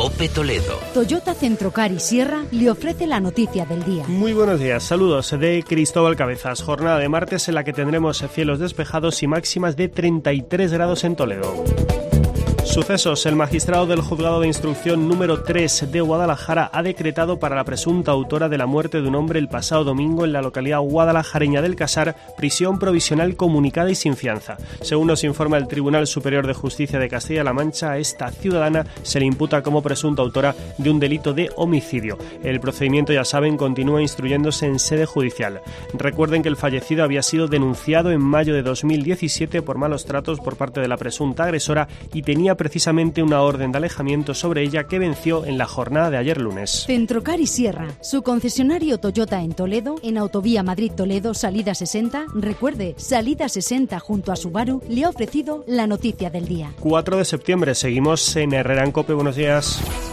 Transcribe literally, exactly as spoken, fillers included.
COPE Toledo. Toyota Centrocar y Sierra le ofrece la noticia del día. Muy buenos días, saludos de Cristóbal Cabezas. Jornada de martes en la que tendremos cielos despejados y máximas de treinta y tres grados en Toledo. Sucesos. El magistrado del Juzgado de Instrucción número tres de Guadalajara ha decretado para la presunta autora de la muerte de un hombre el pasado domingo en la localidad guadalajareña del Casar prisión provisional comunicada y sin fianza. Según nos informa el Tribunal Superior de Justicia de Castilla-La Mancha, a esta ciudadana se le imputa como presunta autora de un delito de homicidio. El procedimiento, ya saben, continúa instruyéndose en sede judicial. Recuerden que el fallecido había sido denunciado en mayo de dos mil diecisiete por malos tratos por parte de la presunta agresora y tenía precisamente una orden de alejamiento sobre ella que venció en la jornada de ayer lunes. Centrocar y Sierra, su concesionario Toyota en Toledo, en Autovía Madrid-Toledo, salida sesenta. Recuerde, salida sesenta junto a Subaru, le ha ofrecido la noticia del día. cuatro de septiembre, seguimos en Herrera en COPE. Buenos días.